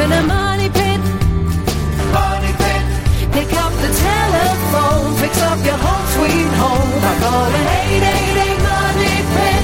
in a money pit. Money pit. Pick up the telephone, fix up your home sweet home by calling 888 Money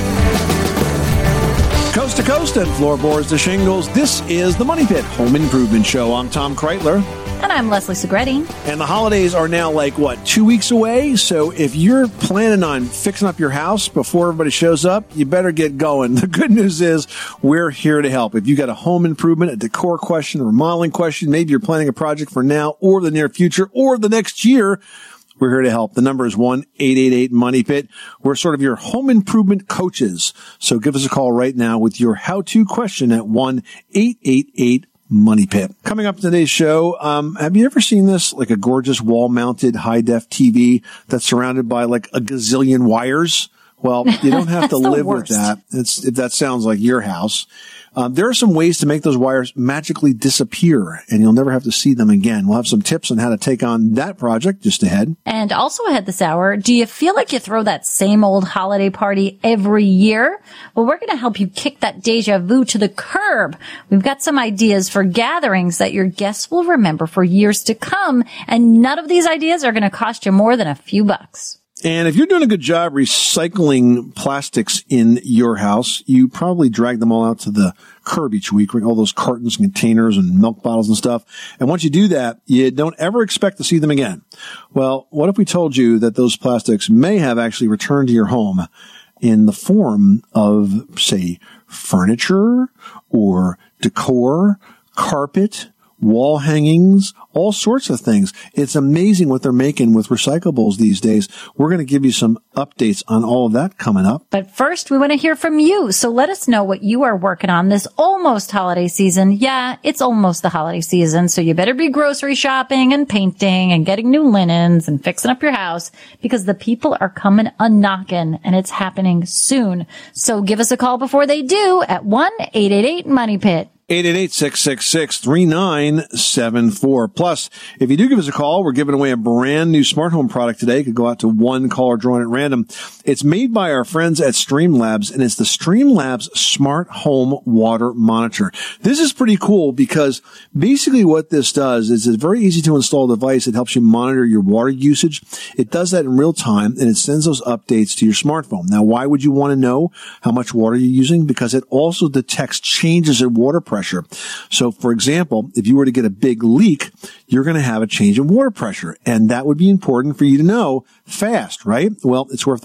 Pit. Coast to coast and floorboards to shingles, this is the Money Pit Home Improvement Show. I'm Tom Kreitler. And I'm Leslie Segretti. And the holidays are now 2 weeks away? So if you're planning on fixing up your house before everybody shows up, you better get going. The good news is we're here to help. If you got a home improvement, a decor question, a remodeling question, maybe you're planning a project for now or the near future or the next year, we're here to help. The number is 1-888-MONEY-PIT. We're sort of your home improvement coaches. So give us a call right now with your how-to question at 1-888-MONEY-PIT. Coming up in today's show, have you ever seen this, like a gorgeous wall-mounted high-def TV that's surrounded by a gazillion wires? Well, you don't have to live with that if that sounds like your house. There are some ways to make those wires magically disappear, and you'll never have to see them again. We'll have some tips on how to take on that project just ahead. And also ahead this hour, do you feel like you throw that same old holiday party every year? Well, we're going to help you kick that deja vu to the curb. We've got some ideas for gatherings that your guests will remember for years to come, and none of these ideas are going to cost you more than a few bucks. And if you're doing a good job recycling plastics in your house, you probably drag them all out to the curb each week, all those cartons and containers and milk bottles and stuff. And once you do that, you don't ever expect to see them again. Well, what if we told you that those plastics may have actually returned to your home in the form of, say, furniture or decor, carpet, wall hangings, all sorts of things. It's amazing what they're making with recyclables these days. We're going to give you some updates on all of that coming up. But first, we want to hear from you. So let us know what you are working on this almost holiday season. Yeah, it's almost the holiday season, so you better be grocery shopping and painting and getting new linens and fixing up your house because the people are coming a-knocking and it's happening soon. So give us a call before they do at 1-888-MONEY-PIT. 888-666-3974. Plus, if you do give us a call, we're giving away a brand new smart home product today. It could go out to one caller drawing at random. It's made by our friends at Streamlabs, and it's the Streamlabs Smart Home Water Monitor. This is pretty cool because basically what this does is it's a very easy to install device. It helps you monitor your water usage. It does that in real time, and it sends those updates to your smartphone. Now, why would you want to know how much water you're using? Because it also detects changes in water pressure. So, for example, if you were to get a big leak, you're going to have a change in water pressure, and that would be important for you to know fast, right? Well, it's worth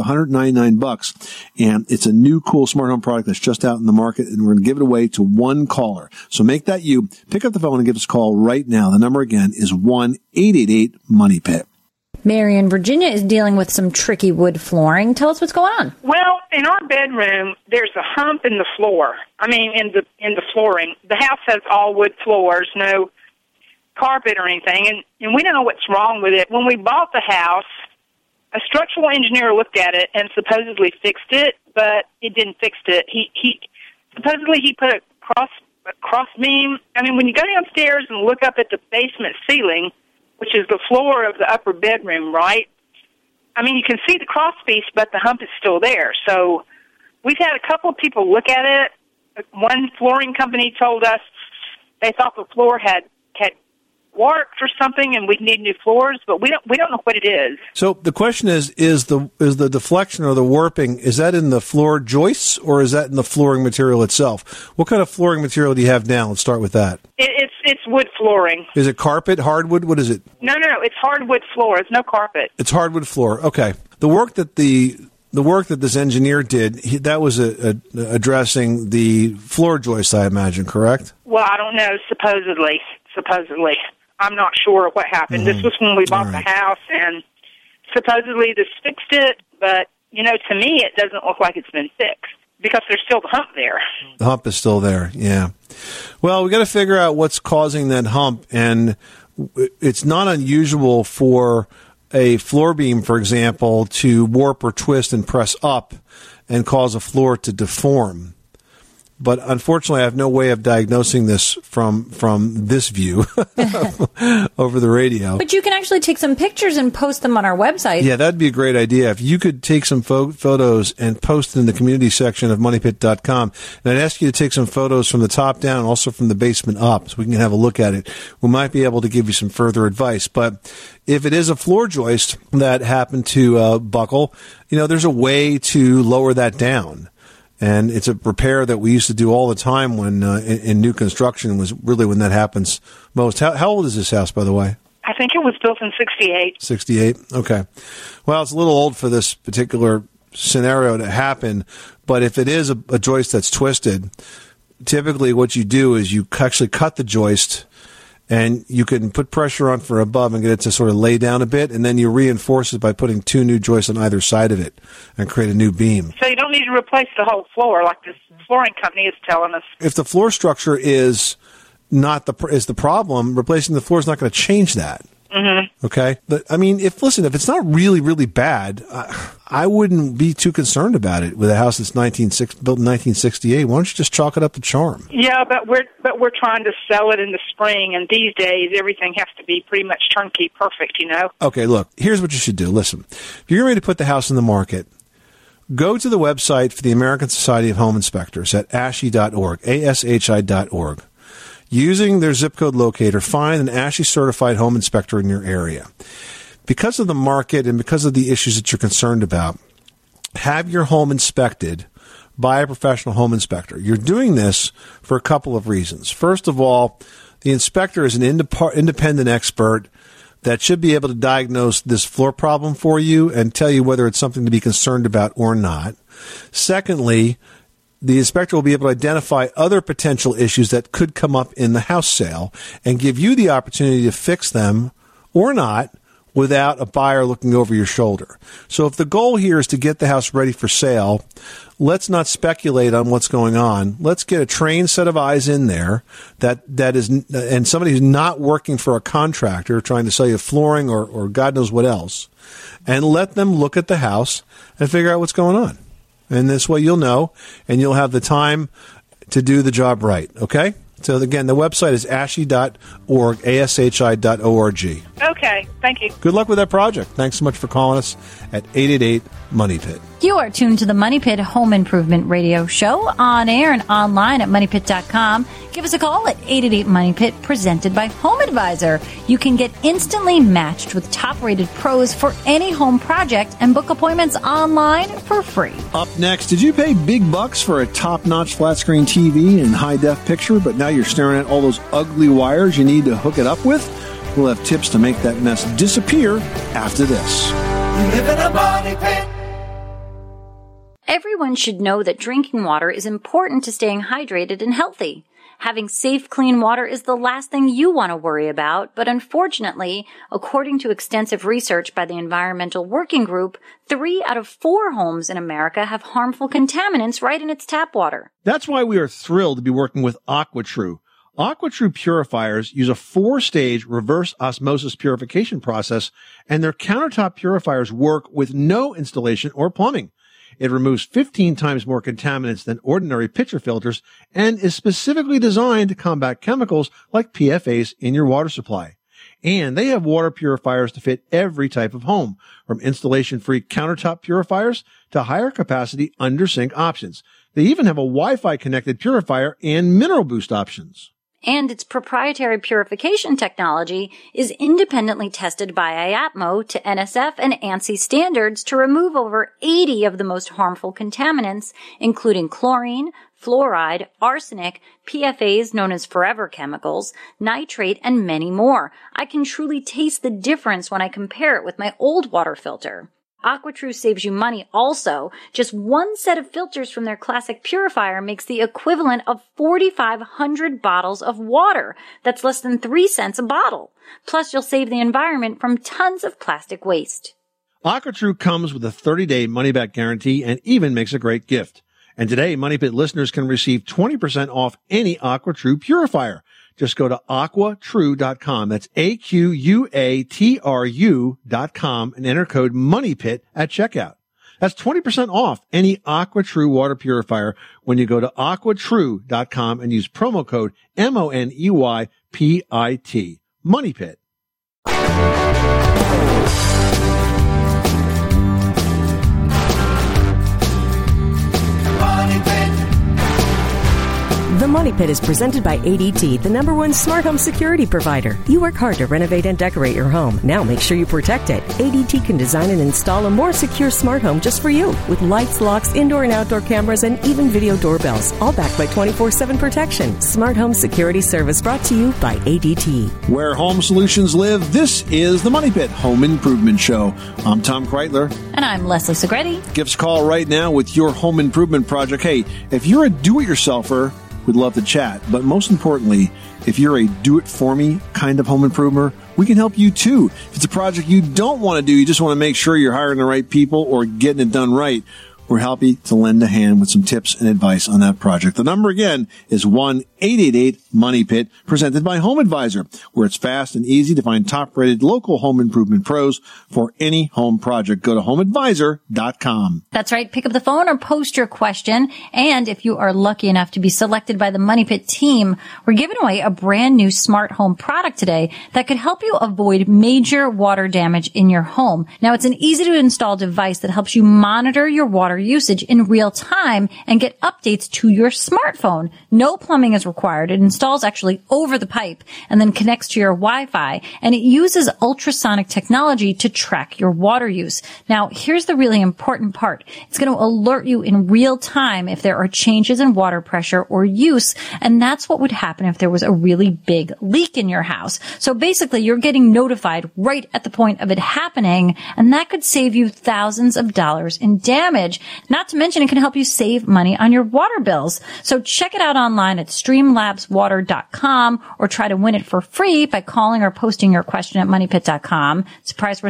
$199, and it's a new cool smart home product that's just out in the market, and we're going to give it away to one caller. So make that you. Pick up the phone and give us a call right now. The number again is 1-888-MONEY-PIT. Mary in Virginia is dealing with some tricky wood flooring. Tell us what's going on. Well, in our bedroom, there's a hump in the floor. I mean, in the flooring. The house has all wood floors, no carpet or anything, and we don't know what's wrong with it. When we bought the house, a structural engineer looked at it and supposedly fixed it, but it didn't fix it. He supposedly he put a cross beam. I mean, when you go downstairs and look up at the basement ceiling, which is the floor of the upper bedroom, right? I mean, you can see the cross piece, but the hump is still there. So we've had a couple of people look at it. One flooring company told us they thought the floor had warped or something, and we need new floors, but we don't know what it is. So the question is the deflection or the warping, is that in the floor joists or is that in the flooring material itself? What kind of flooring material do you have now? Let's start with that. It's wood flooring. Is it carpet, hardwood? What is it? No, it's hardwood floor. It's no carpet. It's hardwood floor. Okay. The work that this engineer did, that was addressing the floor joists, I imagine, correct? Well, I don't know. Supposedly. I'm not sure what happened. This was when we bought the house, and supposedly this fixed it, but, to me it doesn't look like it's been fixed because there's still the hump there. The hump is still there, yeah. Well, we got to figure out what's causing that hump, and it's not unusual for a floor beam, for example, to warp or twist and press up and cause a floor to deform. But unfortunately, I have no way of diagnosing this from this view over the radio. But you can actually take some pictures and post them on our website. Yeah, that'd be a great idea. If you could take some photos and post it in the community section of moneypit.com. And I'd ask you to take some photos from the top down, also from the basement up, so we can have a look at it. We might be able to give you some further advice. But if it is a floor joist that happened to buckle, there's a way to lower that down. And it's a repair that we used to do all the time when in new construction was really when that happens most. How old is this house, by the way? I think it was built in 68. 68? Okay. Well, it's a little old for this particular scenario to happen, but if it is a joist that's twisted, typically what you do is you actually cut the joist and you can put pressure on from above and get it to sort of lay down a bit, and then you reinforce it by putting 2 new joists on either side of it and create a new beam. So you don't need to replace the whole floor like this flooring company is telling us. If the floor structure is not is the problem, replacing the floor is not going to change that. Mm-hmm. Okay? But, if it's not really, really bad, I wouldn't be too concerned about it with a house that's built in 1968. Why don't you just chalk it up to charm? Yeah, but we're trying to sell it in the spring, and these days everything has to be pretty much turnkey perfect, Okay, look, here's what you should do. Listen, if you're ready to put the house in the market, go to the website for the American Society of Home Inspectors at ASHI.org, ASHI.org. Using their zip code locator, find an ASHI certified home inspector in your area. Because of the market and because of the issues that you're concerned about, have your home inspected by a professional home inspector. You're doing this for a couple of reasons. First of all, the inspector is an independent expert that should be able to diagnose this floor problem for you and tell you whether it's something to be concerned about or not. Secondly, the inspector will be able to identify other potential issues that could come up in the house sale and give you the opportunity to fix them or not without a buyer looking over your shoulder. So if the goal here is to get the house ready for sale, let's not speculate on what's going on. Let's get a trained set of eyes in there that is, and somebody who's not working for a contractor trying to sell you flooring or God knows what else, and let them look at the house and figure out what's going on. And this way you'll know, and you'll have the time to do the job right, okay? So, again, the website is ASHI.org, ASHI.org. Okay, thank you. Good luck with that project. Thanks so much for calling us at 888-MONEY-PIT. You are tuned to the Money Pit Home Improvement Radio Show on air and online at MoneyPit.com. Give us a call at 888-MONEY-PIT, presented by Home Advisor. You can get instantly matched with top-rated pros for any home project and book appointments online for free. Up next, did you pay big bucks for a top-notch flat-screen TV and high-def picture, but now you're staring at all those ugly wires you need to hook it up with? We'll have tips to make that mess disappear after this. You live in a money pit. Everyone should know that drinking water is important to staying hydrated and healthy. Having safe, clean water is the last thing you want to worry about, but unfortunately, according to extensive research by the Environmental Working Group, 3 out of 4 homes in America have harmful contaminants right in its tap water. That's why we are thrilled to be working with AquaTrue. AquaTrue purifiers use a 4-stage reverse osmosis purification process, and their countertop purifiers work with no installation or plumbing. It removes 15 times more contaminants than ordinary pitcher filters and is specifically designed to combat chemicals like PFAS in your water supply. And they have water purifiers to fit every type of home, from installation-free countertop purifiers to higher capacity under-sink options. They even have a Wi-Fi connected purifier and mineral boost options. And its proprietary purification technology is independently tested by IAPMO to NSF and ANSI standards to remove over 80 of the most harmful contaminants, including chlorine, fluoride, arsenic, PFAS known as forever chemicals, nitrate, and many more. I can truly taste the difference when I compare it with my old water filter. AquaTrue saves you money also. Just one set of filters from their classic purifier makes the equivalent of 4,500 bottles of water. That's less than 3 cents a bottle. Plus, you'll save the environment from tons of plastic waste. AquaTrue comes with a 30-day money-back guarantee and even makes a great gift. And today, Money Pit listeners can receive 20% off any AquaTrue purifier. Just go to AquaTrue.com. That's AQUATRU.com and enter code MONEYPIT at checkout. That's 20% off any AquaTrue water purifier when you go to aquatrue.com and use promo code MONEYPIT. Money Pit. The Money Pit is presented by ADT, the #1 smart home security provider. You work hard to renovate and decorate your home. Now make sure you protect it. ADT can design and install a more secure smart home just for you, with lights, locks, indoor and outdoor cameras, and even video doorbells, all backed by 24/7 protection. Smart home security service brought to you by ADT. Where home solutions live, this is the Money Pit Home Improvement Show. I'm Tom Kreitler. And I'm Leslie Segretti. Give us a call right now with your home improvement project. Hey, if you're a do-it-yourselfer, we'd love to chat. But most importantly, if you're a do-it-for-me kind of home improver, we can help you too. If it's a project you don't want to do, you just want to make sure you're hiring the right people or getting it done right, we're happy to lend a hand with some tips and advice on that project. The number again is 1-888-MONEY-PIT, presented by Home Advisor, where it's fast and easy to find top-rated local home improvement pros for any home project. Go to homeadvisor.com. That's right. Pick up the phone or post your question. And if you are lucky enough to be selected by the Money Pit team, we're giving away a brand new smart home product today that could help you avoid major water damage in your home. Now, it's an easy-to-install device that helps you monitor your water usage in real time and get updates to your smartphone. No plumbing is required. It installs actually over the pipe and then connects to your Wi-Fi, and it uses ultrasonic technology to track your water use. Now, here's the really important part. It's going to alert you in real time if there are changes in water pressure or use, and that's what would happen if there was a really big leak in your house. So basically, you're getting notified right at the point of it happening, and that could save you thousands of dollars in damage. Not to mention, it can help you save money on your water bills. So check it out online at streamlabswater.com or try to win it for free by calling or posting your question at moneypit.com. It's a prize worth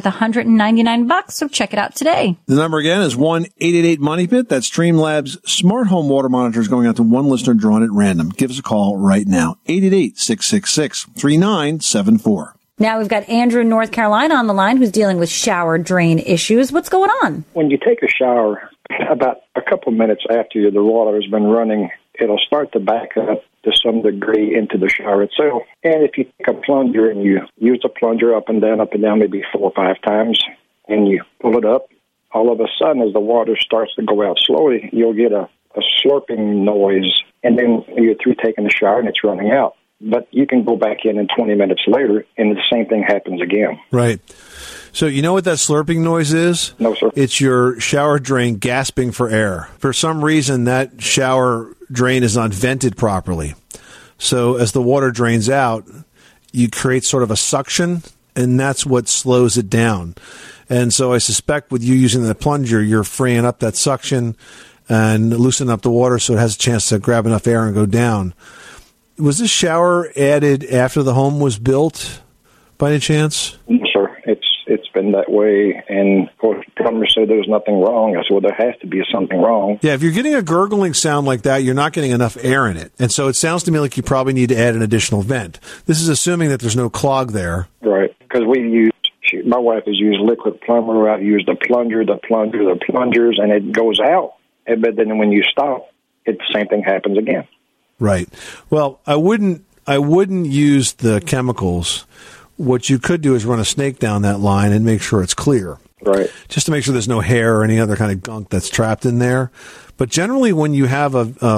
$199, so check it out today. The number again is 1-888-MONEY-PIT. That's Streamlabs smart home water monitors going out to one listener drawn at random. Give us a call right now. 888-666-3974. Now we've got Andrew in North Carolina on the line who's dealing with shower drain issues. What's going on? When you take a shower, about a couple of minutes after the water has been running, it'll start to back up to some degree into the shower itself. And if you take a plunger and you use the plunger up and down, maybe 4 or 5 times, and you pull it up, all of a sudden as the water starts to go out slowly, you'll get a slurping noise, and then you're through taking the shower and it's running out. But you can go back in 20 minutes later, and the same thing happens again. Right. So you know what that slurping noise is? No, sir. It's your shower drain gasping for air. For some reason, that shower drain is not vented properly. So as the water drains out, you create sort of a suction, and that's what slows it down. And so I suspect with you using the plunger, you're freeing up that suction and loosening up the water so it has a chance to grab enough air and go down. Was this shower added after the home was built, by any chance? No, sir. It's been that way, and of course, the plumber said there was nothing wrong. I said, well, there has to be something wrong. Yeah, if you're getting a gurgling sound like that, you're not getting enough air in it. And so it sounds to me like you probably need to add an additional vent. This is assuming that there's no clog there. Right, because my wife has used liquid plumber. I've used the plungers, and it goes out. But then when you stop, the same thing happens again. Right. Well, I wouldn't use the chemicals. What you could do is run a snake down that line and make sure it's clear. Right. Just to make sure there's no hair or any other kind of gunk that's trapped in there. But generally, when you have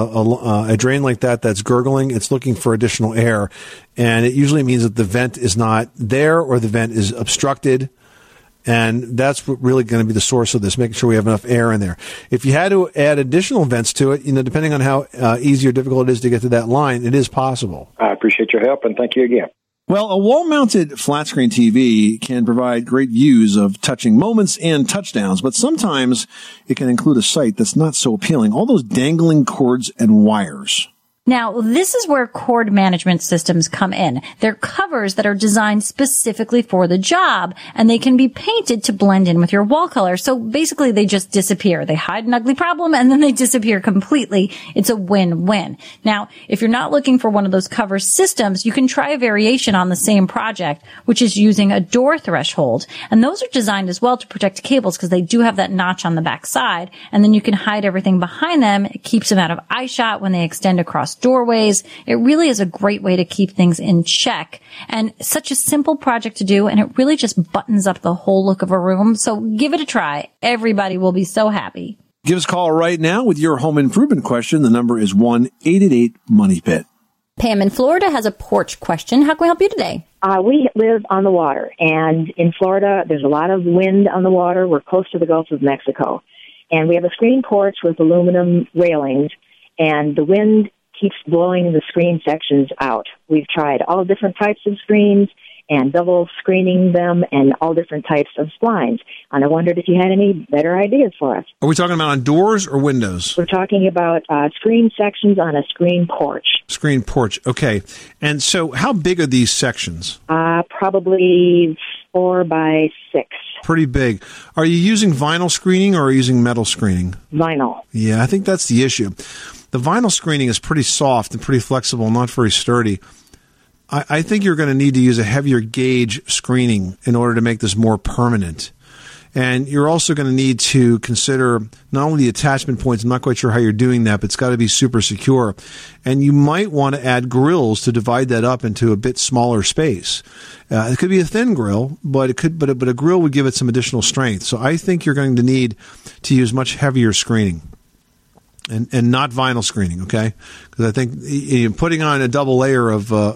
a drain like that that's gurgling, it's looking for additional air, and it usually means that the vent is not there or the vent is obstructed. And that's really going to be the source of this, making sure we have enough air in there. If you had to add additional vents to it, depending on how easy or difficult it is to get to that line, it is possible. I appreciate your help, and thank you again. Well, a wall-mounted flat-screen TV can provide great views of touching moments and touchdowns, but sometimes it can include a sight that's not so appealing. All those dangling cords and wires. Now, this is where cord management systems come in. They're covers that are designed specifically for the job, and they can be painted to blend in with your wall color. So basically, they just disappear. They hide an ugly problem, and then they disappear completely. It's a win-win. Now, if you're not looking for one of those cover systems, you can try a variation on the same project, which is using a door threshold. And those are designed as well to protect cables because they do have that notch on the back side, and then you can hide everything behind them. It keeps them out of eye shot when they extend across doorways. It really is a great way to keep things in check, and such a simple project to do, and it really just buttons up the whole look of a room. So give it a try. Everybody will be so happy. Give us a call right now with your home improvement question. The number is 1-888-MONEY-PIT. Pam in Florida has a porch question. How can we help you today? We live on the water, and in Florida, there's a lot of wind on the water. We're close to the Gulf of Mexico, and we have a screen porch with aluminum railings, and the wind keeps blowing the screen sections out. We've tried all different types of screens and double screening them and all different types of splines. And I wondered if you had any better ideas for us. Are we talking about on doors or windows? We're talking about screen sections on a screen porch. Screen porch. Okay. And so how big are these sections? Probably 4 by 6. Pretty big. Are you using vinyl screening or are you using metal screening? Vinyl. Yeah, I think that's the issue. The vinyl screening is pretty soft and pretty flexible, not very sturdy. I think you're going to need to use a heavier gauge screening in order to make this more permanent. And you're also going to need to consider not only the attachment points, I'm not quite sure how you're doing that, but it's got to be super secure. And you might want to add grills to divide that up into a bit smaller space. It could be a thin grill, but a grill would give it some additional strength. So I think you're going to need to use much heavier screening. And not vinyl screening, okay? Because I think putting on a double layer of the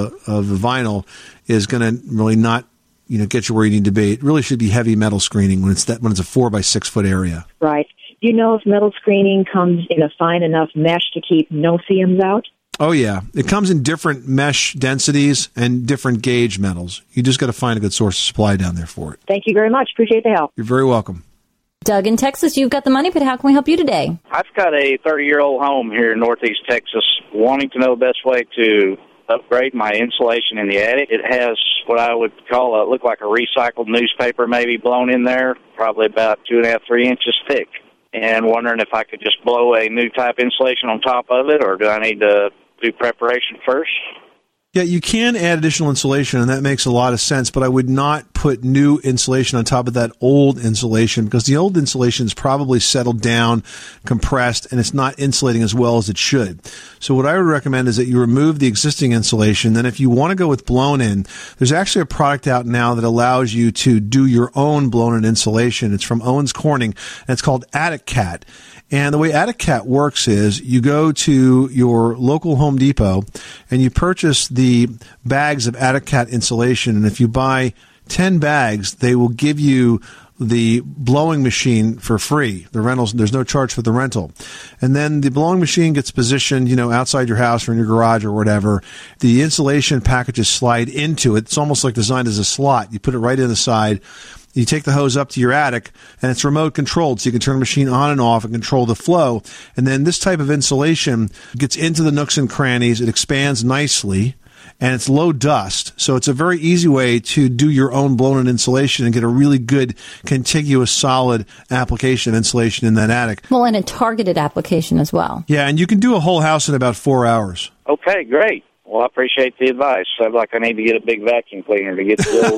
vinyl is going to really not get you where you need to be. It really should be heavy metal screening when it's a 4 by 6 foot area. Right. Do you know if metal screening comes in a fine enough mesh to keep no seams out? Oh yeah, it comes in different mesh densities and different gauge metals. You just got to find a good source of supply down there for it. Thank you very much. Appreciate the help. You're very welcome. Doug in Texas, you've got the money pit. How can we help you today? I've got a 30-year-old home here in northeast Texas, wanting to know the best way to upgrade my insulation in the attic. It has what I would call look like a recycled newspaper maybe blown in there, probably about 2.5, 3 inches thick. And wondering if I could just blow a new type insulation on top of it, or do I need to do preparation first? Yeah, you can add additional insulation, and that makes a lot of sense, but I would not put new insulation on top of that old insulation because the old insulation is probably settled down, compressed, and it's not insulating as well as it should. So what I would recommend is that you remove the existing insulation. Then if you want to go with blown-in, there's actually a product out now that allows you to do your own blown-in insulation. It's from Owens Corning, and it's called Attic Cat. And the way Attic Cat works is you go to your local Home Depot and you purchase the bags of Attic Cat insulation. And if you buy 10 bags, they will give you the blowing machine for free. The rentals, there's no charge for the rental. And then the blowing machine gets positioned, outside your house or in your garage or whatever. The insulation packages slide into it. It's almost like designed as a slot. You put it right in the side. You take the hose up to your attic, and it's remote controlled, so you can turn the machine on and off and control the flow. And then this type of insulation gets into the nooks and crannies. It expands nicely, and it's low dust. So it's a very easy way to do your own blown-in insulation and get a really good, contiguous, solid application of insulation in that attic. Well, and a targeted application as well. Yeah, and you can do a whole house in about 4 hours. Okay, great. Well, I appreciate the advice. Sounds like I need to get a big vacuum cleaner to get it filled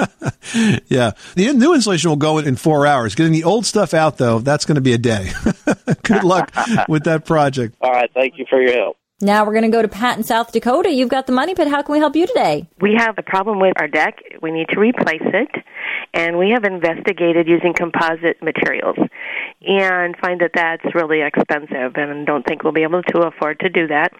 out. Yeah. The new insulation will go in 4 hours. Getting the old stuff out, though, that's going to be a day. Good luck with that project. All right. Thank you for your help. Now we're going to go to Pat in South Dakota. You've got the money pit. How can we help you today? We have a problem with our deck. We need to replace it. And we have investigated using composite materials and find that that's really expensive and don't think we'll be able to afford to do that.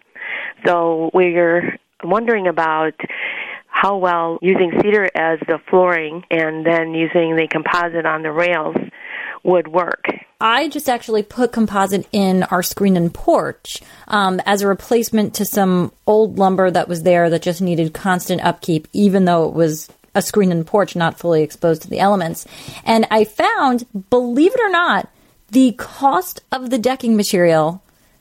So we're wondering about how well using cedar as the flooring and then using the composite on the rails would work. I just actually put composite in our screen and porch as a replacement to some old lumber that was there that just needed constant upkeep, even though it was a screen and porch not fully exposed to the elements. And I found, believe it or not, the cost of the decking material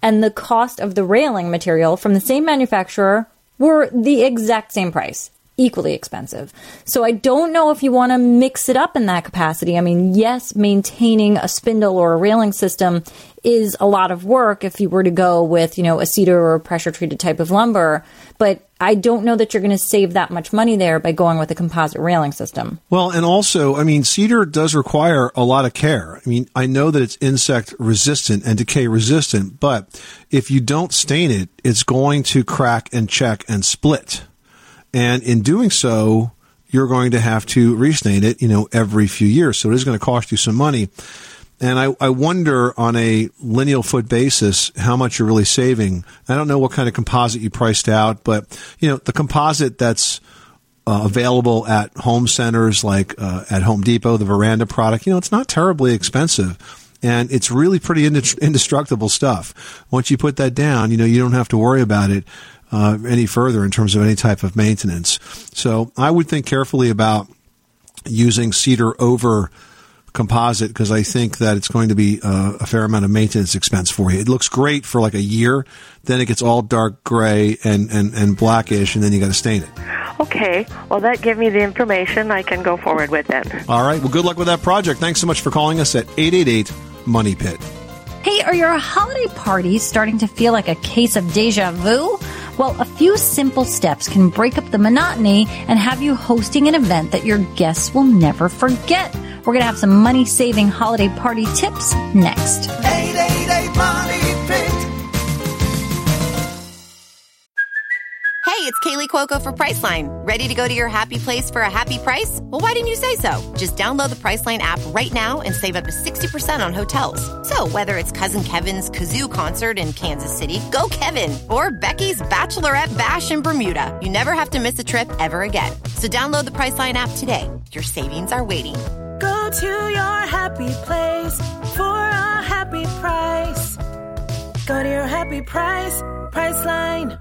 and the cost of the railing material from the same manufacturer were the exact same price. Equally expensive. So I don't know if you want to mix it up in that capacity. I mean, yes, maintaining a spindle or a railing system is a lot of work if you were to go with, a cedar or a pressure treated type of lumber, but I don't know that you're going to save that much money there by going with a composite railing system. Well, and also, cedar does require a lot of care. I know that it's insect resistant and decay resistant, but if you don't stain it, it's going to crack and check and split. And in doing so, you're going to have to restain it, every few years. So it is going to cost you some money. And I wonder on a lineal foot basis how much you're really saving. I don't know what kind of composite you priced out, but, the composite that's available at home centers like at Home Depot, the Veranda product, it's not terribly expensive. And it's really pretty indestructible stuff. Once you put that down, you don't have to worry about it any further in terms of any type of maintenance. So I would think carefully about using cedar over composite because I think that it's going to be a fair amount of maintenance expense for you. It looks great for like a year, then it gets all dark gray and blackish, and then you got to stain it. Okay. Well, that gave me the information. I can go forward with it. All right. Well, good luck with that project. Thanks so much for calling us at 888-MONEY-PIT. Hey, are your holiday parties starting to feel like a case of deja vu? Well, a few simple steps can break up the monotony and have you hosting an event that your guests will never forget. We're going to have some money-saving holiday party tips next. 888-MONEY-PIT. Hey, it's Kaylee Cuoco for Priceline. Ready to go to your happy place for a happy price? Well, why didn't you say so? Just download the Priceline app right now and save up to 60% on hotels. So whether it's Cousin Kevin's Kazoo Concert in Kansas City, go Kevin, or Becky's Bachelorette Bash in Bermuda, you never have to miss a trip ever again. So download the Priceline app today. Your savings are waiting. Go to your happy place for a happy price. Go to your happy price, Priceline.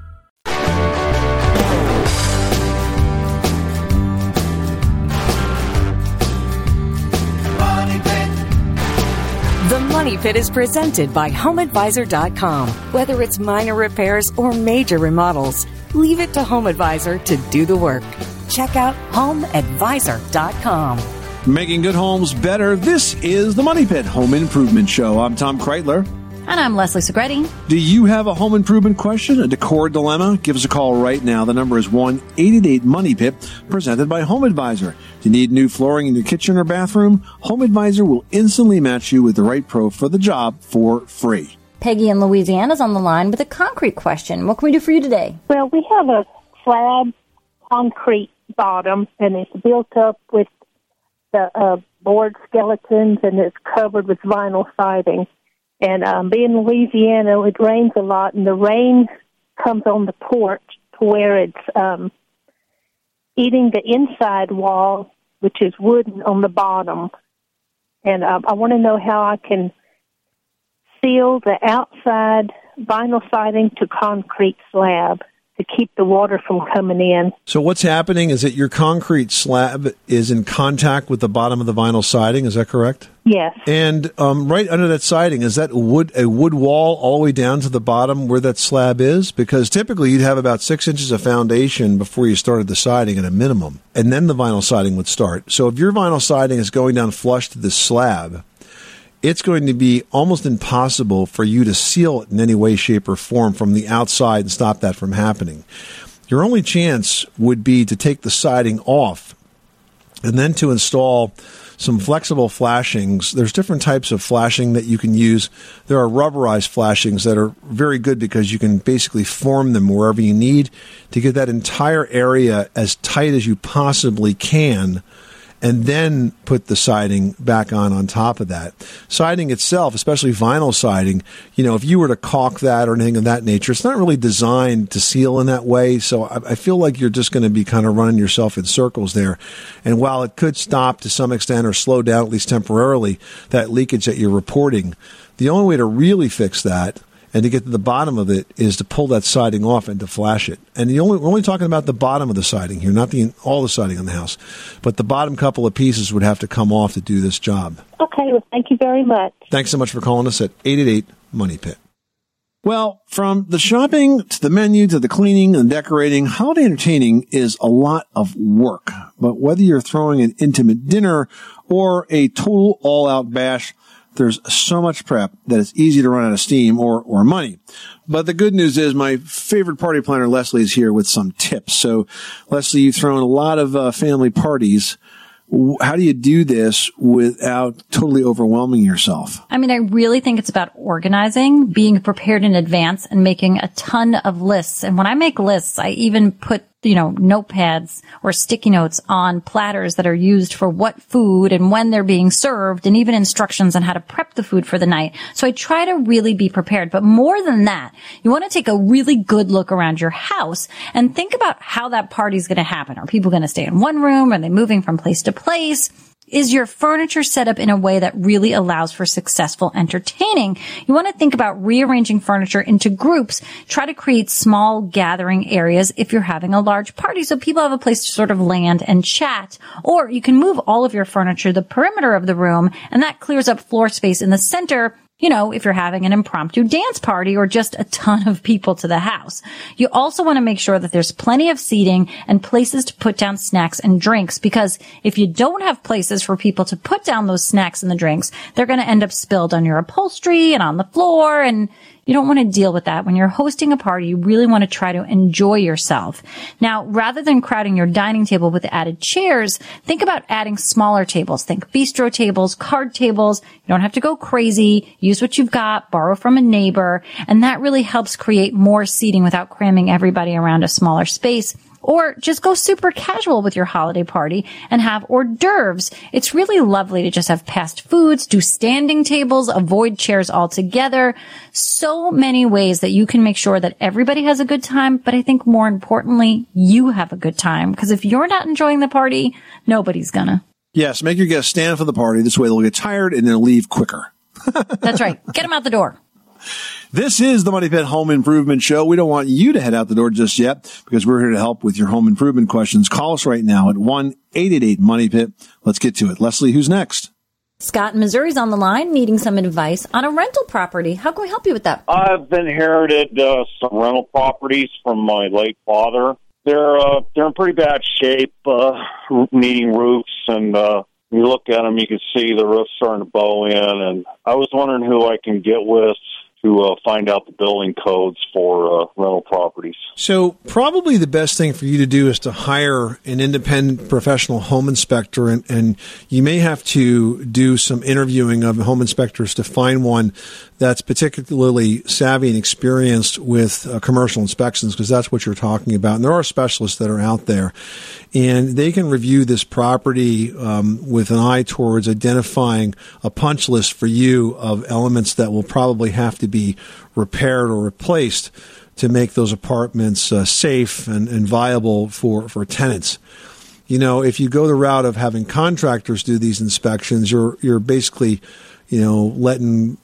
The Money Pit is presented by HomeAdvisor.com. Whether it's minor repairs or major remodels, leave it to HomeAdvisor to do the work. Check out HomeAdvisor.com. Making good homes better. This is the Money Pit Home Improvement Show. I'm Tom Kreitler. And I'm Leslie Segretti. Do you have a home improvement question, a decor dilemma? Give us a call right now. The number is 1-888-MONEY-PIT, presented by Home Advisor. Do you need new flooring in your kitchen or bathroom? Home Advisor will instantly match you with the right pro for the job for free. Peggy in Louisiana is on the line with a concrete question. What can we do for you today? Well, we have a slab concrete bottom, and it's built up with the board skeletons, and it's covered with vinyl siding. And being in Louisiana, it rains a lot, and the rain comes on the porch to where it's eating the inside wall, which is wooden on the bottom. And I want to know how I can seal the outside vinyl siding to concrete slab to keep the water from coming in. So what's happening is that your concrete slab is in contact with the bottom of the vinyl siding. Is that correct? Yes. And right under that siding, is that a wood wall all the way down to the bottom where that slab is? Because typically you'd have about 6 inches of foundation before you started the siding at a minimum, and then the vinyl siding would start. So if your vinyl siding is going down flush to the slab, it's going to be almost impossible for you to seal it in any way, shape, or form from the outside and stop that from happening. Your only chance would be to take the siding off and then to install some flexible flashings. There's different types of flashing that you can use. There are rubberized flashings that are very good because you can basically form them wherever you need to get that entire area as tight as you possibly can, and then put the siding back on top of that. Siding itself, especially vinyl siding, if you were to caulk that or anything of that nature, it's not really designed to seal in that way. So I feel like you're just going to be kind of running yourself in circles there. And while it could stop to some extent or slow down, at least temporarily, that leakage that you're reporting, the only way to really fix that and to get to the bottom of it is to pull that siding off and to flash it. And we're only talking about the bottom of the siding here, not all the siding on the house. But the bottom couple of pieces would have to come off to do this job. Okay, well, thank you very much. Thanks so much for calling us at 888-MONEY-PIT. Well, from the shopping to the menu to the cleaning and decorating, holiday entertaining is a lot of work. But whether you're throwing an intimate dinner or a total all-out bash, there's so much prep that it's easy to run out of steam or money. But the good news is my favorite party planner, Leslie, is here with some tips. So, Leslie, you've thrown a lot of family parties. How do you do this without totally overwhelming yourself? I mean, I really think it's about organizing, being prepared in advance, and making a ton of lists. And when I make lists, I even put, notepads or sticky notes on platters that are used for what food and when they're being served, and even instructions on how to prep the food for the night. So I try to really be prepared. But more than that, you want to take a really good look around your house and think about how that party's going to happen. Are people going to stay in one room? Are they moving from place to place? Is your furniture set up in a way that really allows for successful entertaining? You want to think about rearranging furniture into groups. Try to create small gathering areas if you're having a large party so people have a place to sort of land and chat. Or you can move all of your furniture to the perimeter of the room, and that clears up floor space in the center, if you're having an impromptu dance party or just a ton of people to the house. You also want to make sure that there's plenty of seating and places to put down snacks and drinks, because if you don't have places for people to put down those snacks and the drinks, they're going to end up spilled on your upholstery and on the floor, and you don't want to deal with that. When you're hosting a party, you really want to try to enjoy yourself. Now, rather than crowding your dining table with added chairs, think about adding smaller tables. Think bistro tables, card tables. You don't have to go crazy. Use what you've got, borrow from a neighbor, and that really helps create more seating without cramming everybody around a smaller space. Or just go super casual with your holiday party and have hors d'oeuvres. It's really lovely to just have fast foods, do standing tables, avoid chairs altogether. So many ways that you can make sure that everybody has a good time, but I think more importantly, you have a good time. Because if you're not enjoying the party, nobody's gonna. Yes, make your guests stand for the party. This way they'll get tired and they'll leave quicker. That's right. Get them out the door. This is the Money Pit Home Improvement Show. We don't want you to head out the door just yet, because we're here to help with your home improvement questions. Call us right now at 1-888-MONEY-PIT. Let's get to it. Leslie, who's next? Scott in Missouri's on the line needing some advice on a rental property. How can we help you with that? I've inherited some rental properties from my late father. They're in pretty bad shape, needing roofs, and when you look at them, you can see the roof's starting to bow in. And I was wondering who I can get with to find out the building codes for rental properties. So probably the best thing for you to do is to hire an independent professional home inspector, and you may have to do some interviewing of home inspectors to find one that's particularly savvy and experienced with commercial inspections, because that's what you're talking about. And there are specialists that are out there, and they can review this property with an eye towards identifying a punch list for you of elements that will probably have to be repaired or replaced to make those apartments safe and viable for tenants. If you go the route of having contractors do these inspections, you're basically, letting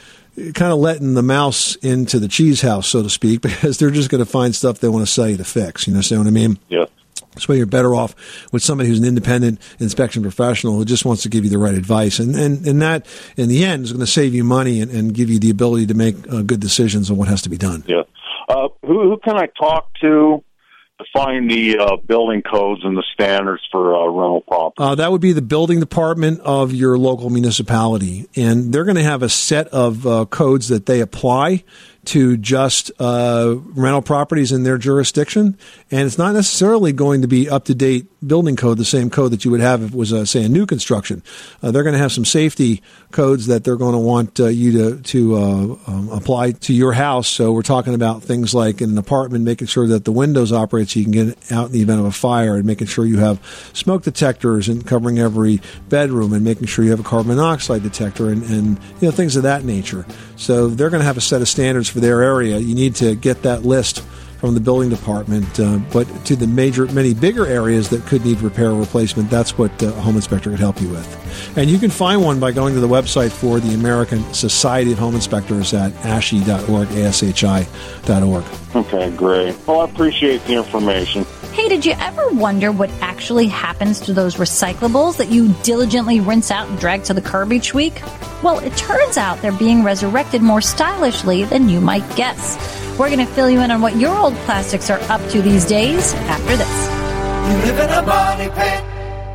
the mouse into the cheese house, so to speak, because they're just going to find stuff they want to sell you to fix. You know what I mean? Yeah. So you're better off with somebody who's an independent inspection professional who just wants to give you the right advice. And that, in the end, is going to save you money and give you the ability to make good decisions on what has to be done. Yeah. Who can I talk to find the building codes and the standards for rental property? That would be the building department of your local municipality. And they're going to have a set of codes that they apply to just rental properties in their jurisdiction. And it's not necessarily going to be up-to-date building code, the same code that you would have if it was, say, a new construction. They're going to have some safety codes that they're going to want you to apply to your house. So we're talking about things like in an apartment, making sure that the windows operate so you can get out in the event of a fire, and making sure you have smoke detectors and covering every bedroom, and making sure you have a carbon monoxide detector and things of that nature. So they're going to have a set of standards for their area. You need to get that list from the building department, but to the many bigger areas that could need repair or replacement, that's what a home inspector could help you with. And you can find one by going to the website for the American Society of Home Inspectors at ASHI.org, ASHI.org. Okay, great. Well, I appreciate the information. Hey, did you ever wonder what actually happens to those recyclables that you diligently rinse out and drag to the curb each week? Well, it turns out they're being resurrected more stylishly than you might guess. We're going to fill you in on what your old plastics are up to these days after this. You live in a money pit.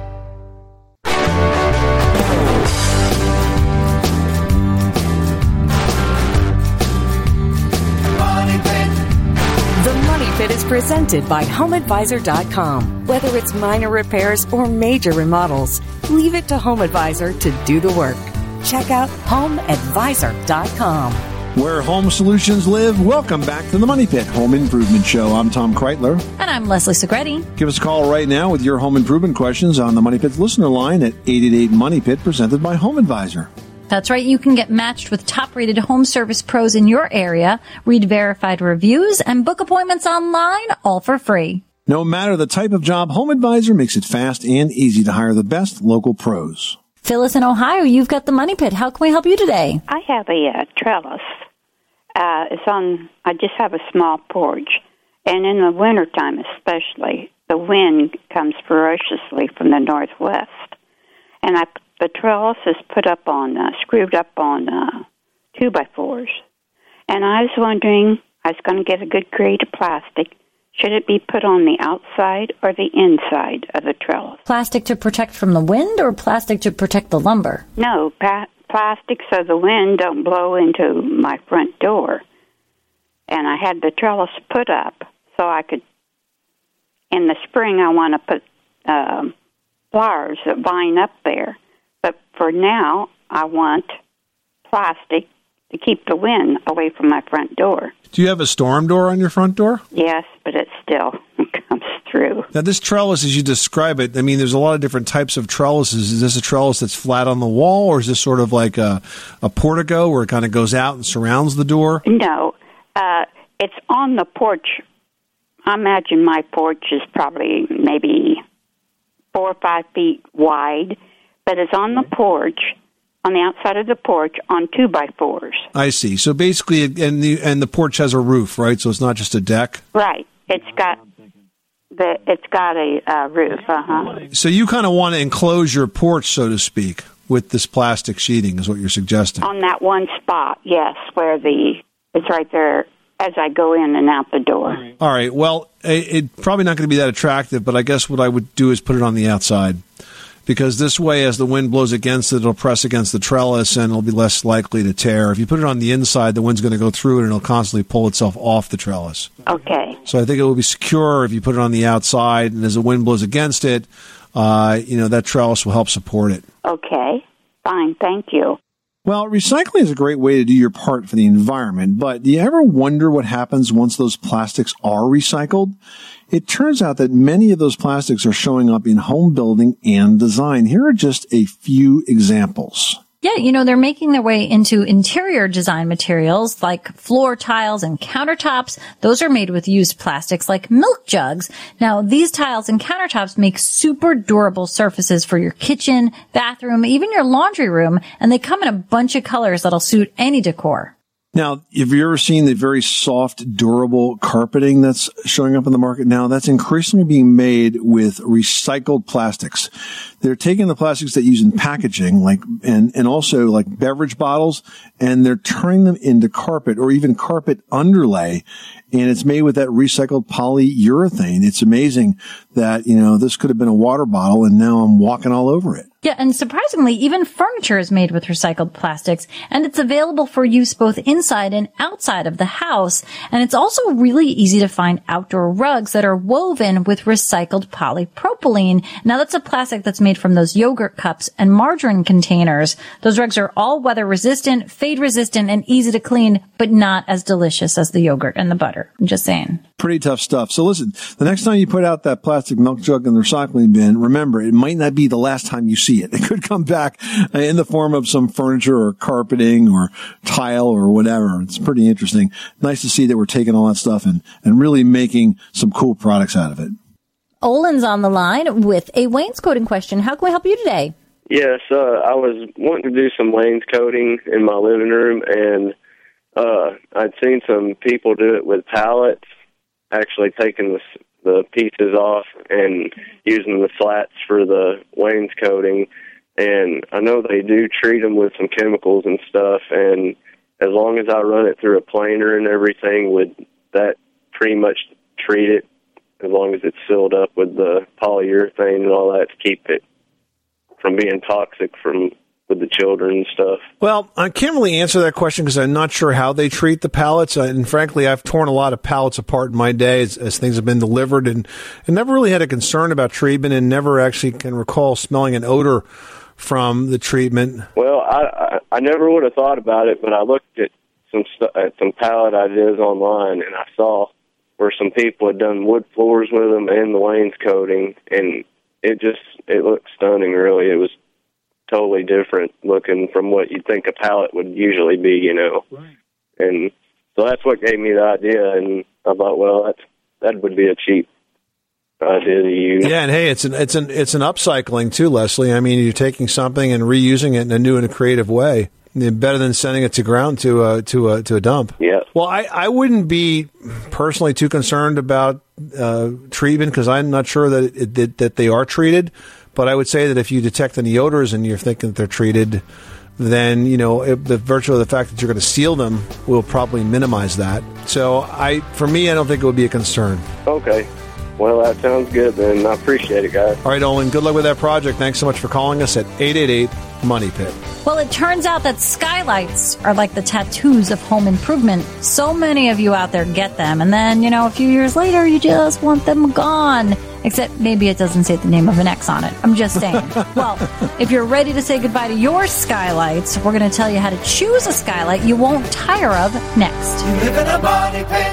The Money Pit is presented by HomeAdvisor.com. Whether it's minor repairs or major remodels, leave it to HomeAdvisor to do the work. Check out HomeAdvisor.com. Where home solutions live, welcome back to the Money Pit Home Improvement Show. I'm Tom Kreitler. And I'm Leslie Segretti. Give us a call right now with your home improvement questions on the Money Pit's listener line at 888-MONEY-PIT, presented by Home Advisor. That's right. You can get matched with top-rated home service pros in your area, read verified reviews, and book appointments online, all for free. No matter the type of job, Home Advisor makes it fast and easy to hire the best local pros. Phyllis in Ohio, you've got the Money Pit. How can we help you today? I have a trellis. I just have a small porch, and in the wintertime especially, the wind comes ferociously from the northwest, and the trellis is screwed up on 2x4s. And I was wondering, I was going to get a good grade of plastic. Should it be put on the outside or the inside of the trellis? Plastic to protect from the wind or plastic to protect the lumber? No, plastic so the wind don't blow into my front door. And I had the trellis put up so I could, in the spring I want to put flowers that vine up there. But for now, I want plastic to keep the wind away from my front door. Do you have a storm door on your front door? Yes, but it still comes through. Now, this trellis, as you describe it, I mean, there's a lot of different types of trellises. Is this a trellis that's flat on the wall, or is this sort of like a portico where it kind of goes out and surrounds the door? No, it's on the porch. I imagine my porch is probably maybe 4 or 5 feet wide, but it's on the porch, on the outside of the porch, on 2x4s. I see. So basically, and the porch has a roof, right? So it's not just a deck? Right. It's got a roof, So you kind of want to enclose your porch, so to speak, with this plastic sheeting, is what you're suggesting. On that one spot, yes, where it's right there as I go in and out the door. All right. Well, it's probably not going to be that attractive, but I guess what I would do is put it on the outside. Because this way, as the wind blows against it, it'll press against the trellis and it'll be less likely to tear. If you put it on the inside, the wind's going to go through it and it'll constantly pull itself off the trellis. Okay. So I think it will be secure if you put it on the outside, and as the wind blows against it, that trellis will help support it. Okay. Fine. Thank you. Well, recycling is a great way to do your part for the environment, but do you ever wonder what happens once those plastics are recycled? It turns out that many of those plastics are showing up in home building and design. Here are just a few examples. Yeah, they're making their way into interior design materials like floor tiles and countertops. Those are made with used plastics like milk jugs. Now, these tiles and countertops make super durable surfaces for your kitchen, bathroom, even your laundry room, and they come in a bunch of colors that'll suit any decor. Now, have you ever seen the very soft, durable carpeting that's showing up in the market now? That's increasingly being made with recycled plastics. They're taking the plastics that use in packaging, and also like beverage bottles, and they're turning them into carpet or even carpet underlay. And it's made with that recycled polyurethane. It's amazing that, this could have been a water bottle and now I'm walking all over it. Yeah, and surprisingly, even furniture is made with recycled plastics, and it's available for use both inside and outside of the house. And it's also really easy to find outdoor rugs that are woven with recycled polypropylene. Now, that's a plastic that's made from those yogurt cups and margarine containers. Those rugs are all weather resistant, fade resistant, and easy to clean, but not as delicious as the yogurt and the butter. I'm just saying. Pretty tough stuff. So listen, the next time you put out that plastic milk jug in the recycling bin, remember, it might not be the last time you see it. It could come back in the form of some furniture or carpeting or tile or whatever. It's pretty interesting. Nice to see that we're taking all that stuff and really making some cool products out of it. Olin's on the line with a wainscoting question. How can we help you today? Yes, I was wanting to do some wainscoting in my living room, and I'd seen some people do it with pallets, actually taking the pieces off and using the slats for the wainscoting. And I know they do treat them with some chemicals and stuff, and as long as I run it through a planer and everything, would that pretty much treat it, as long as it's sealed up with the polyurethane and all that to keep it from being toxic with the children and stuff? Well, I can't really answer that question because I'm not sure how they treat the pallets. And frankly, I've torn a lot of pallets apart in my day as things have been delivered, and never really had a concern about treatment, and never actually can recall smelling an odor from the treatment. Well, I never would have thought about it, but I looked at some pallet ideas online, and I saw where some people had done wood floors with them and the wainscoting, and it looked stunning, really. It was totally different looking from what you'd think a pallet would usually be, you know. Right. And so that's what gave me the idea, and I thought, well, that would be a cheap idea to use. Yeah, and hey, it's an upcycling too, Leslie. I mean, you're taking something and reusing it in a new and a creative way. Better than sending it to ground to a dump. Yeah. Well, I wouldn't be personally too concerned about treatment because I'm not sure that they are treated. But I would say that if you detect any odors and you're thinking that they're treated, then, you know, the virtue of the fact that you're going to seal them will probably minimize that. So for me, I don't think it would be a concern. Okay. Well, that sounds good, then. I appreciate it, guys. All right, Olin, good luck with that project. Thanks so much for calling us at 888-MONEY-PIT. Well, it turns out that skylights are like the tattoos of home improvement. So many of you out there get them, and then, you know, a few years later, you just want them gone. Except maybe it doesn't say the name of an ex on it. I'm just saying. Well, if you're ready to say goodbye to your skylights, we're going to tell you how to choose a skylight you won't tire of next. You live in a money pit.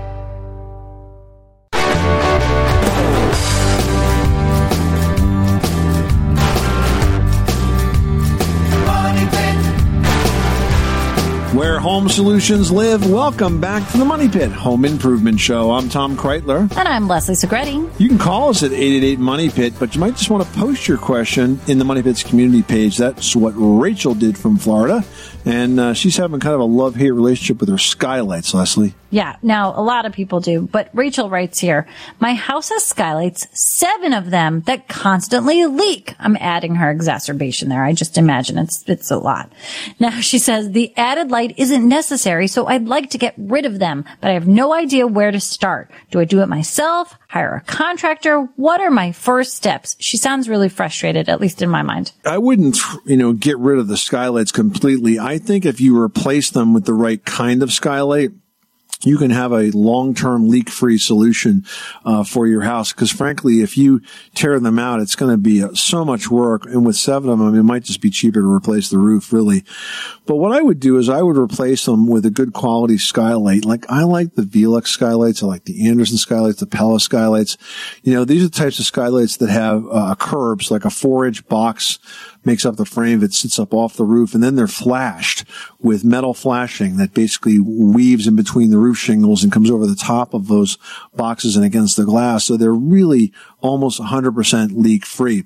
Where home solutions live. Welcome back to the Money Pit Home Improvement Show. I'm Tom Kreitler. And I'm Leslie Segretti. You can call us at 888-MONEY-PIT, but you might just want to post your question in the Money Pit's community page. That's what Rachel did from Florida. And she's having kind of a love-hate relationship with her skylights, Leslie. Yeah, now a lot of people do, but Rachel writes here, my house has skylights, 7 of them that constantly leak. I'm adding her exacerbation there. I just imagine it's a lot. Now she says the added light isn't necessary, so I'd like to get rid of them, but I have no idea where to start. Do I do it myself? Hire a contractor? What are my first steps? She sounds really frustrated, at least in my mind. I wouldn't, get rid of the skylights completely. I think if you replace them with the right kind of skylight, you can have a long-term leak-free solution for your house. Because frankly, if you tear them out, it's going to be so much work. And with 7 of them, it might just be cheaper to replace the roof, really. But what I would do is I would replace them with a good quality skylight. Like I like the Velux skylights. I like the Anderson skylights, the Pella skylights. These are the types of skylights that have curbs, like a 4-inch box makes up the frame that sits up off the roof, and then they're flashed with metal flashing that basically weaves in between the roof shingles and comes over the top of those boxes and against the glass. So they're really almost 100% leak free.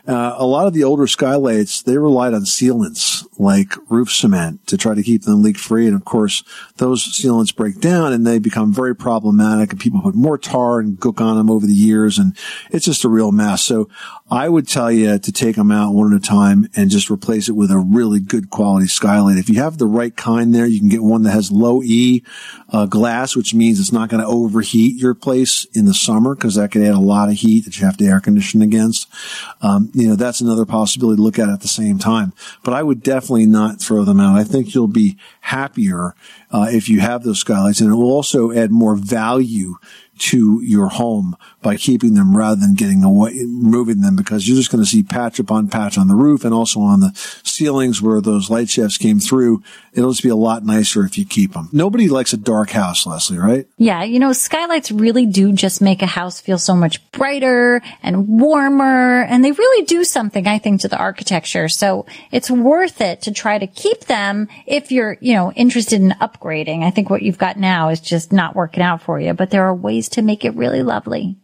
A lot of the older skylights, they relied on sealants like roof cement to try to keep them leak free. And of course, those sealants break down and they become very problematic, and people put more tar and gook on them over the years, and it's just a real mess. So I would tell you to take them out one at a time and just replace it with a really good quality skylight. If you have the right kind there, you can get one that has low E glass, which means it's not going to overheat your place in the summer, because that can add a lot of heat that you have to air condition against. That's another possibility to look at the same time. But I would definitely not throw them out. I think you'll be happier if you have those skylights, and it will also add more value to your home by keeping them rather than removing them, because you're just going to see patch upon patch on the roof and also on the ceilings where those light shafts came through. It'll just be a lot nicer if you keep them. Nobody likes a dark house, Leslie, right? Yeah, skylights really do just make a house feel so much brighter and warmer, and they really do something, I think, to the architecture. So it's worth it to try to keep them if you're, interested in upgrading. I think what you've got now is just not working out for you, but there are ways to make it really lovely.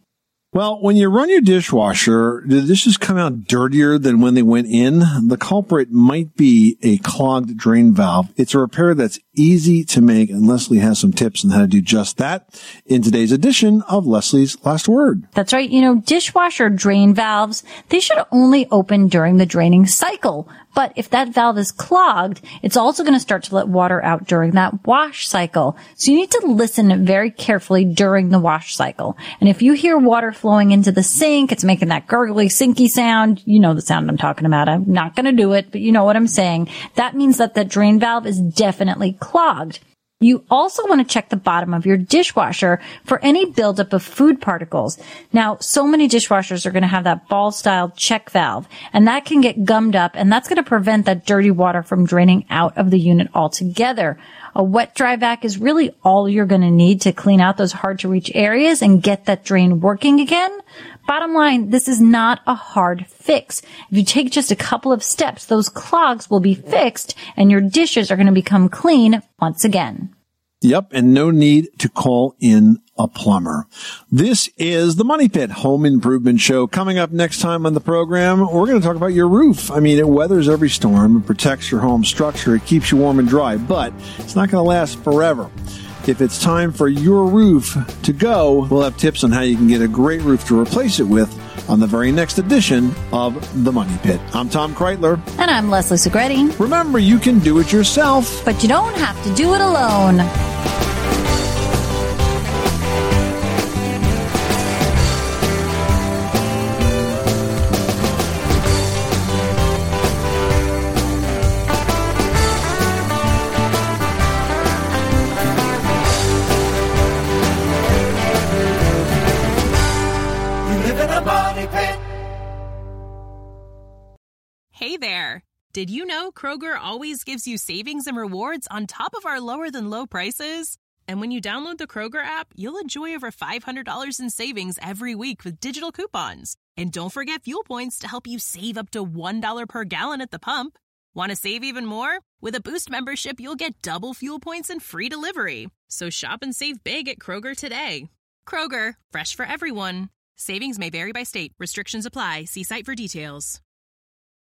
Well, when you run your dishwasher, do the dishes come out dirtier than when they went in? The culprit might be a clogged drain valve. It's a repair that's easy to make, and Leslie has some tips on how to do just that in today's edition of Leslie's Last Word. That's right. Dishwasher drain valves, they should only open during the draining cycle. But if that valve is clogged, it's also going to start to let water out during that wash cycle. So you need to listen very carefully during the wash cycle. And if you hear water flowing into the sink, it's making that gurgly, sinky sound. You know the sound I'm talking about. I'm not going to do it, but you know what I'm saying. That means that the drain valve is definitely clogged. You also want to check the bottom of your dishwasher for any buildup of food particles. Now, so many dishwashers are going to have that ball-style check valve, and that can get gummed up, and that's going to prevent that dirty water from draining out of the unit altogether. A wet dry vac is really all you're going to need to clean out those hard-to-reach areas and get that drain working again. Bottom line, this is not a hard fix. If you take just a couple of steps, those clogs will be fixed and your dishes are going to become clean once again. Yep, and no need to call in a plumber. This is the Money Pit Home Improvement Show. Coming up next time on the program, we're going to talk about your roof. I mean, it weathers every storm, it protects your home structure, it keeps you warm and dry, but it's not going to last forever. If it's time for your roof to go, we'll have tips on how you can get a great roof to replace it with on the very next edition of The Money Pit. I'm Tom Kreitler. And I'm Leslie Segretti. Remember, you can do it yourself, but you don't have to do it alone. Hey there! Did you know Kroger always gives you savings and rewards on top of our lower-than-low prices? And when you download the Kroger app, you'll enjoy over $500 in savings every week with digital coupons. And don't forget fuel points to help you save up to $1 per gallon at the pump. Want to save even more? With a Boost membership, you'll get double fuel points and free delivery. So shop and save big at Kroger today. Kroger, fresh for everyone. Savings may vary by state. Restrictions apply. See site for details.